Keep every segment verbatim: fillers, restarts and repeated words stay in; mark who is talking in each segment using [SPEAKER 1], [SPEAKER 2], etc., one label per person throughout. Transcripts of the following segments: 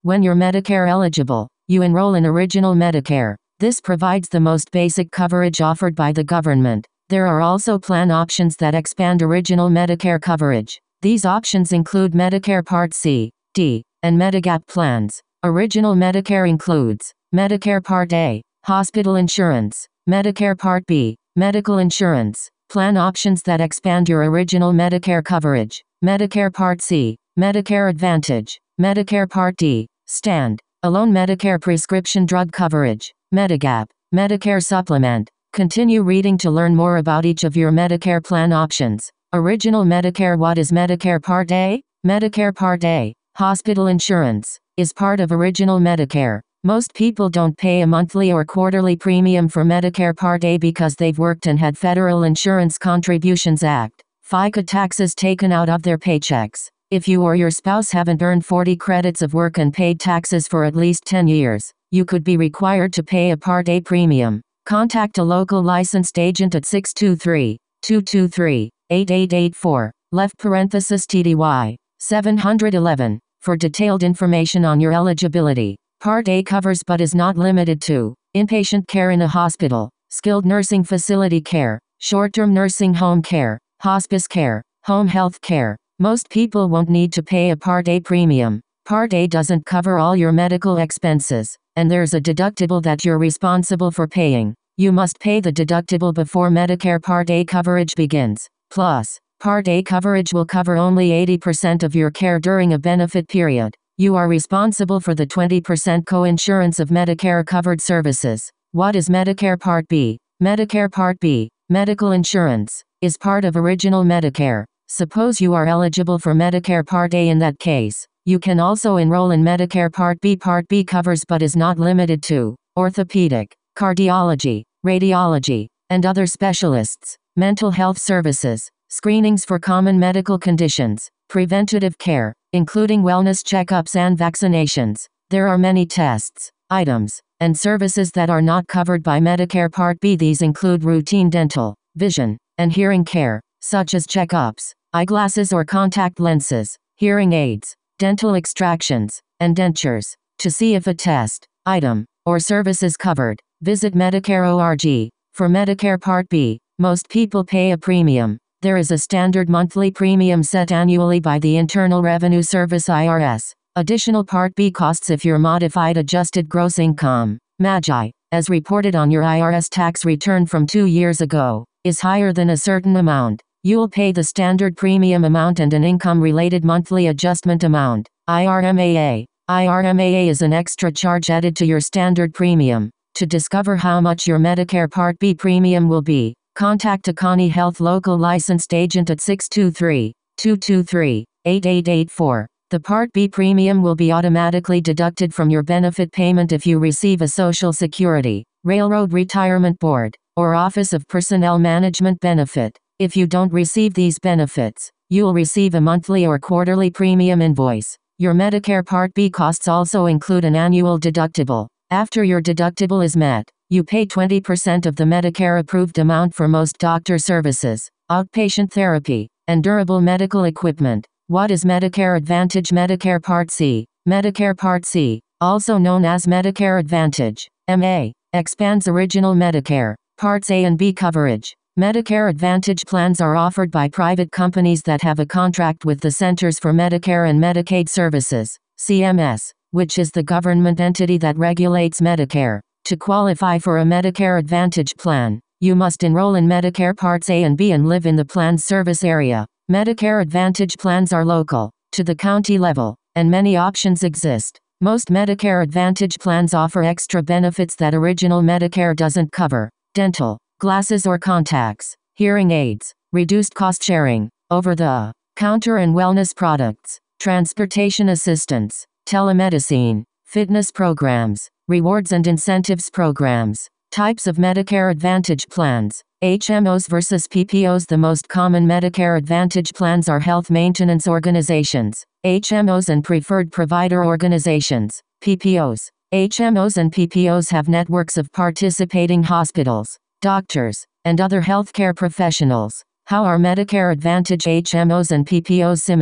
[SPEAKER 1] When you're Medicare eligible, you enroll in Original Medicare. This provides the most basic coverage offered by the government. There are also plan options that expand Original Medicare coverage. These options include Medicare Part C, D, and Medigap plans. Original Medicare includes Medicare Part A, hospital insurance, Medicare Part B, medical insurance. Plan options that expand your Original Medicare coverage. Medicare Part C, Medicare Advantage, Medicare Part D, Stand Alone Medicare prescription drug coverage, Medigap, Medicare Supplement. Continue reading to learn more about each of your Medicare plan options. Original Medicare. What is Medicare Part A? Medicare Part A, hospital insurance, is part of Original Medicare. Most people don't pay a monthly or quarterly premium for Medicare Part A because they've worked and had Federal Insurance Contributions Act, FICA taxes taken out of their paychecks. If you or your spouse haven't earned forty credits of work and paid taxes for at least ten years, you could be required to pay a Part A premium. Contact a local licensed agent at six two three, two two three, eight eight eight four, left parenthesis T D Y, seven one one, for detailed information on your eligibility. Part A covers but is not limited to inpatient care in a hospital, skilled nursing facility care, short-term nursing home care, hospice care, home health care. Most people won't need to pay a Part A premium. Part A doesn't cover all your medical expenses, and there's a deductible that you're responsible for paying. You must pay the deductible before Medicare Part A coverage begins. Plus, Part A coverage will cover only eighty percent of your care during a benefit period. You are responsible for the twenty percent co-insurance of Medicare-covered services. What is Medicare Part B? Medicare Part B, medical insurance, is part of Original Medicare. Suppose you are eligible for Medicare Part A. In that case, you can also enroll in Medicare Part B. Part B covers but is not limited to orthopedic, cardiology, radiology, and other specialists, mental health services, screenings for common medical conditions, preventative care, including wellness checkups and vaccinations. There are many tests, items, and services that are not covered by Medicare Part B. These include routine dental, vision, and hearing care, such as checkups, eyeglasses or contact lenses, hearing aids, dental extractions, and dentures. To see if a test, item, or service is covered, visit Medicare dot org. For Medicare Part B, most people pay a premium. There is a standard monthly premium set annually by the Internal Revenue Service I R S. Additional Part B costs if your modified adjusted gross income, MAGI, as reported on your I R S tax return from two years ago, is higher than a certain amount. You'll pay the standard premium amount and an income-related monthly adjustment amount, I R M A A. I R M A A is an extra charge added to your standard premium. To discover how much your Medicare Part B premium will be, contact a Connie Health local licensed agent at six two three, two two three, eight eight eight four. The Part B premium will be automatically deducted from your benefit payment if you receive a Social Security, Railroad Retirement Board, or Office of Personnel Management benefit. If you don't receive these benefits, you'll receive a monthly or quarterly premium invoice. Your Medicare Part B costs also include an annual deductible. After your deductible is met, you pay twenty percent of the Medicare-approved amount for most doctor services, outpatient therapy, and durable medical equipment. What is Medicare Advantage? Medicare Part C, Medicare Part C, also known as Medicare Advantage, M A, expands Original Medicare, Parts A and B coverage. Medicare Advantage plans are offered by private companies that have a contract with the Centers for Medicare and Medicaid Services, C M S, which is the government entity that regulates Medicare. To qualify for a Medicare Advantage plan, you must enroll in Medicare Parts A and B and live in the plan's service area. Medicare Advantage plans are local, to the county level, and many options exist. Most Medicare Advantage plans offer extra benefits that Original Medicare doesn't cover: dental, glasses or contacts, hearing aids, reduced cost sharing, over-the-counter and wellness products, transportation assistance, telemedicine, fitness programs, rewards and incentives programs. Types of Medicare Advantage plans: H M Os versus P P Os. The most common Medicare Advantage plans are health maintenance organizations, H M Os, and preferred provider organizations, P P Os. H M Os and P P Os have networks of participating hospitals, doctors, and other healthcare professionals. How are Medicare Advantage H M Os and P P Os similar?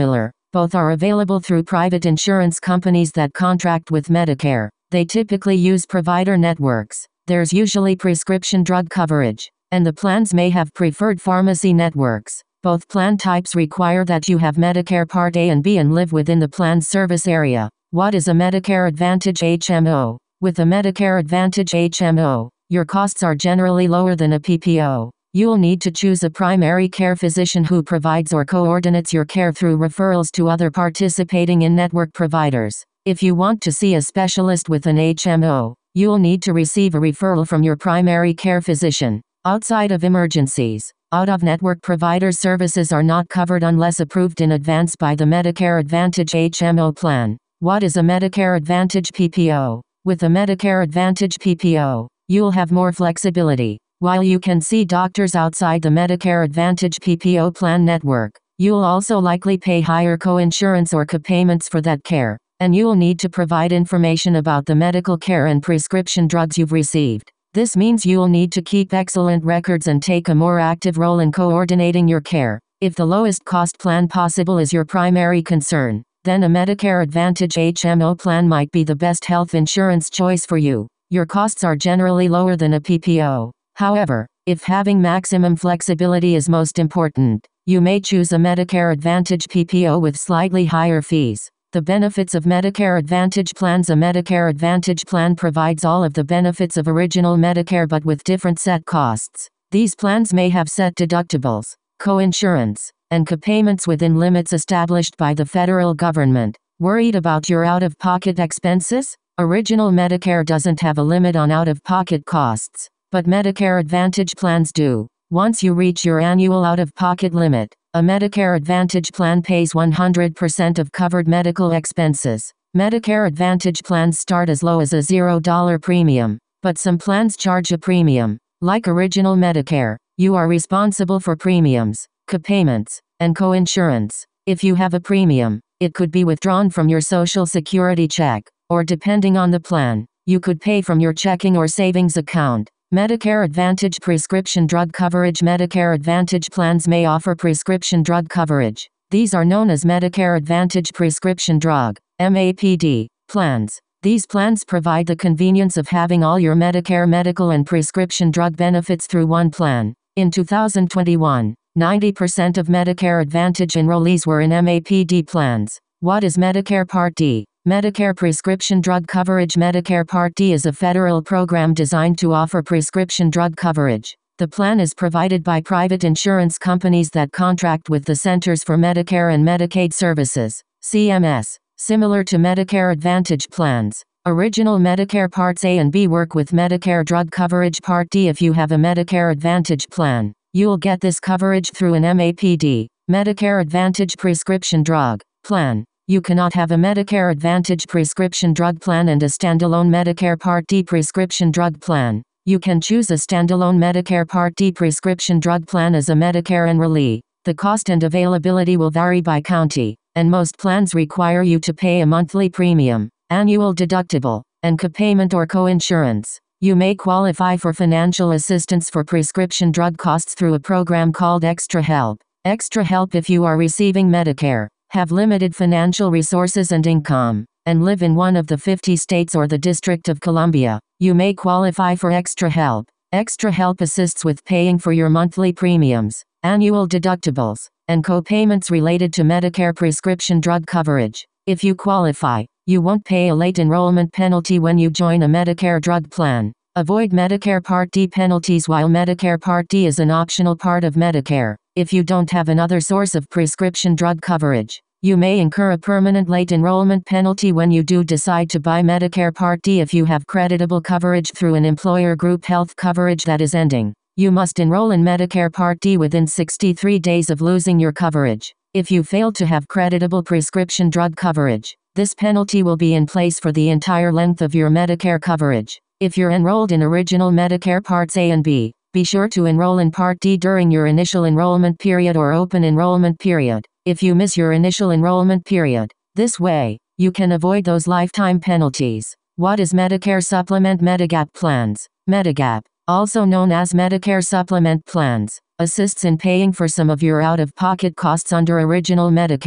[SPEAKER 1] Both are available through private insurance companies that contract with Medicare. They typically use provider networks. There's usually prescription drug coverage, and the plans may have preferred pharmacy networks. Both plan types require that you have Medicare Part A and B and live within the plan's service area. What is a Medicare Advantage H M O? With a Medicare Advantage H M O, your costs are generally lower than a P P O. You'll need to choose a primary care physician who provides or coordinates your care through referrals to other participating in-network providers. If you want to see a specialist with an H M O, you'll need to receive a referral from your primary care physician. Outside of emergencies, out-of-network provider services are not covered unless approved in advance by the Medicare Advantage H M O plan. What is a Medicare Advantage P P O? With a Medicare Advantage P P O, you'll have more flexibility. While you can see doctors outside the Medicare Advantage P P O plan network, you'll also likely pay higher co-insurance or co-payments for that care, and you'll need to provide information about the medical care and prescription drugs you've received. This means you'll need to keep excellent records and take a more active role in coordinating your care. If the lowest cost plan possible is your primary concern, then a Medicare Advantage H M O plan might be the best health insurance choice for you. Your costs are generally lower than a P P O. However, if having maximum flexibility is most important, you may choose a Medicare Advantage P P O with slightly higher fees. The benefits of Medicare Advantage plans. A Medicare Advantage plan provides all of the benefits of original Medicare but with different set costs. These plans may have set deductibles, co-insurance, and co-payments within limits established by the federal government. Worried about your out-of-pocket expenses? Original Medicare doesn't have a limit on out-of-pocket costs, but Medicare Advantage plans do. Once you reach your annual out-of-pocket limit, a Medicare Advantage plan pays one hundred percent of covered medical expenses. Medicare Advantage plans start as low as a zero dollar premium, but some plans charge a premium. Like Original Medicare, you are responsible for premiums, co-payments, and co-insurance. If you have a premium, it could be withdrawn from your Social Security check, or depending on the plan, you could pay from your checking or savings account. Medicare Advantage prescription drug coverage. Medicare Advantage plans may offer prescription drug coverage. These are known as Medicare Advantage Prescription Drug (M A P D) plans. These plans provide the convenience of having all your Medicare medical and prescription drug benefits through one plan. In two thousand twenty-one, ninety percent of Medicare Advantage enrollees were in M A P D plans. What is Medicare Part D? Medicare Prescription Drug Coverage. Medicare Part D is a federal program designed to offer prescription drug coverage. The plan is provided by private insurance companies that contract with the Centers for Medicare and Medicaid Services, C M S. Similar to Medicare Advantage plans, Original Medicare Parts A and B work with Medicare Drug Coverage Part D. If you have a Medicare Advantage plan, you'll get this coverage through an M A P D, Medicare Advantage Prescription Drug plan. You cannot have a Medicare Advantage prescription drug plan and a standalone Medicare Part D prescription drug plan. You can choose a standalone Medicare Part D prescription drug plan as a Medicare enrollee. The cost and availability will vary by county, and most plans require you to pay a monthly premium, annual deductible, and co-payment or co-insurance. You may qualify for financial assistance for prescription drug costs through a program called Extra Help. Extra Help. If you are receiving Medicare, have limited financial resources and income, and live in one of the fifty states or the District of Columbia, you may qualify for Extra Help. Extra Help assists with paying for your monthly premiums, annual deductibles, and co-payments related to Medicare prescription drug coverage. If you qualify, you won't pay a late enrollment penalty when you join a Medicare drug plan. Avoid Medicare Part D penalties. While Medicare Part D is an optional part of Medicare, if you don't have another source of prescription drug coverage, you may incur a permanent late enrollment penalty when you do decide to buy Medicare Part D. If you have creditable coverage through an employer group health coverage that is ending, you must enroll in Medicare Part D within sixty-three days of losing your coverage. If you fail to have creditable prescription drug coverage, this penalty will be in place for the entire length of your Medicare coverage. If you're enrolled in Original Medicare Parts A and B, be sure to enroll in Part D during your initial enrollment period or open enrollment period. If you miss your initial enrollment period, this way, you can avoid those lifetime penalties. What is Medicare Supplement? Medigap plans. Medigap, also known as Medicare Supplement plans, assists in paying for some of your out-of-pocket costs under Original Medicare.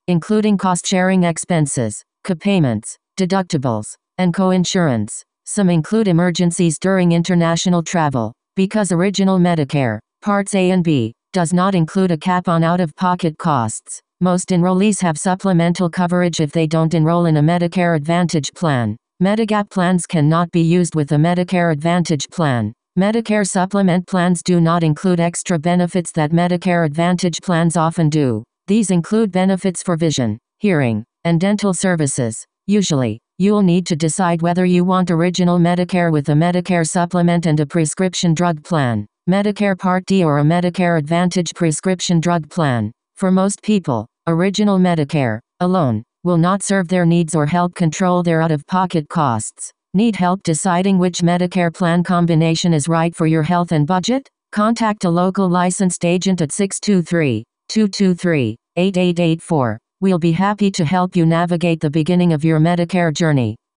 [SPEAKER 1] including cost-sharing expenses, co-payments, deductibles, and co-insurance. Some include emergencies during international travel. Because Original Medicare, Parts A and B, does not include a cap on out-of-pocket costs, most enrollees have supplemental coverage if they don't enroll in a Medicare Advantage plan. Medigap plans cannot be used with a Medicare Advantage plan. Medicare supplement plans do not include extra benefits that Medicare Advantage plans often do. These include benefits for vision, hearing, and dental services. Usually, you'll need to decide whether you want Original Medicare with a Medicare supplement and a prescription drug plan, Medicare Part D or a Medicare Advantage prescription drug plan. For most people, Original Medicare, alone, will not serve their needs or help control their out-of-pocket costs. Need help deciding which Medicare plan combination is right for your health and budget? Contact a local licensed agent at six two three, two two three, eight eight eight four. We'll be happy to help you navigate the beginning of your Medicare journey.